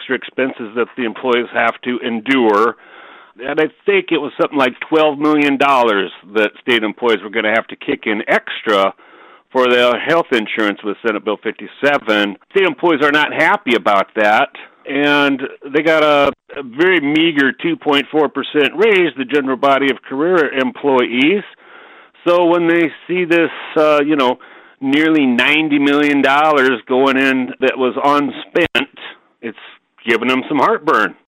extra expenses that the employees have to endure. And I think it was something like $12 million that state employees were going to have to kick in extra for their health insurance with Senate Bill 57. State employees are not happy about that, and they got a very meager 2.4% raise, the general body of career employees. So when they see this, nearly $90 million going in that was unspent, it's giving them some heartburn.